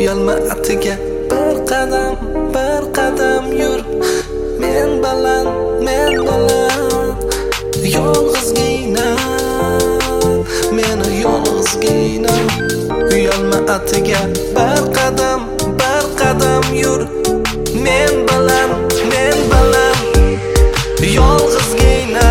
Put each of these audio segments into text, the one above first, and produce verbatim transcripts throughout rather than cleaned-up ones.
uyalma atiga bir qadam bir qadam yur. Men bilan men bilan yolg'izgina, meni yolg'izgina. Uyalma atiga bir qadam bir qadam yur. Men bilan men bilan yolg'izgina,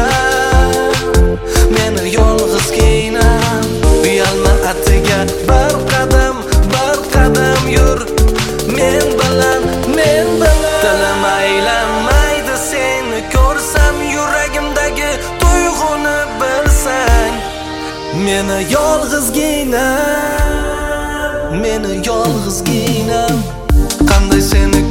meni yolg'izgina. Uyalma atiga bir qadam bir qadam yur. Men bilan men bilan dilim aylanmaydi seni ko'rsam, yuragimdagi tuyg'uni bilsang. Meni yolg'izgina, meni yolg'izgina. Qanday seni